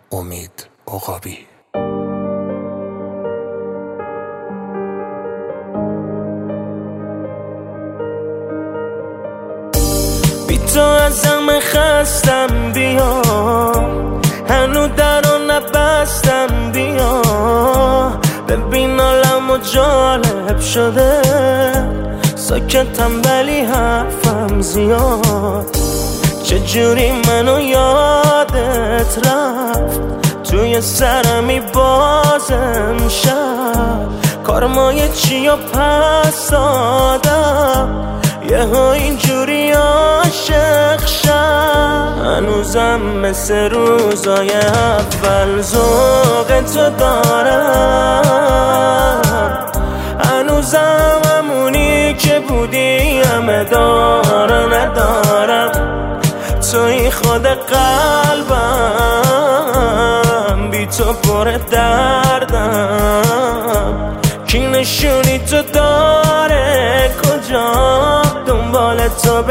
امید عقابی. بی تو از همه خستم، بیا هنو درو نبستم، بیا ببین حالمو جالب شده، ساکتم ولی حرفم زیاد. چجوری منو یادت رفت، توی سرمی بازم شب کارمای چی و پس دادم، یه ها اینجوری عاشق شد. هنوزم مثل روزای اول ذوق تو دارم، هنوزم همونی که بودی همه دارم ندارم. توی خود قلبم، بی تو پر دردم، کی نشونی تو داره کجا دنبال تو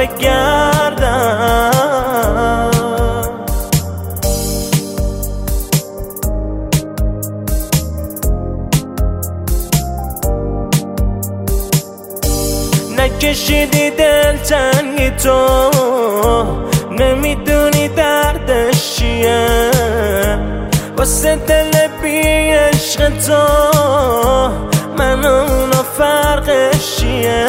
بگردم. نکشیدی دلتنگی تو، نمیدونی دردش چیه، واسه دل بی عشق تو من و اونا فرقش چیه.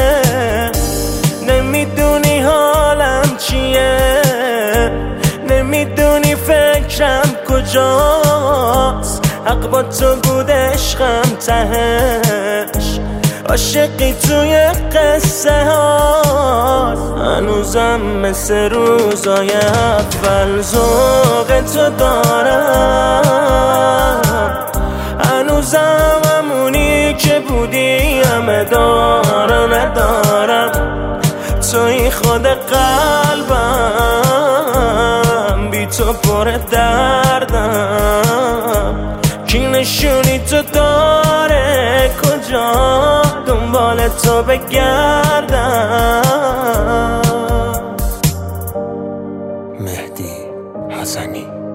نمیدونی حالم چیه، نمیدونی فکرم کجاست، حق با تو بود عشقم تهش، عاشقی توی قصه هاست. هنوزم مثل روزای اول ذوق تو دارم، هنوزم همونی که بودی همه دارم ندارم. توی خود قلبم، بی تو پر دردم، کی نشونی تو داره کجا دنبال تو بگردم. مهدی حسنی.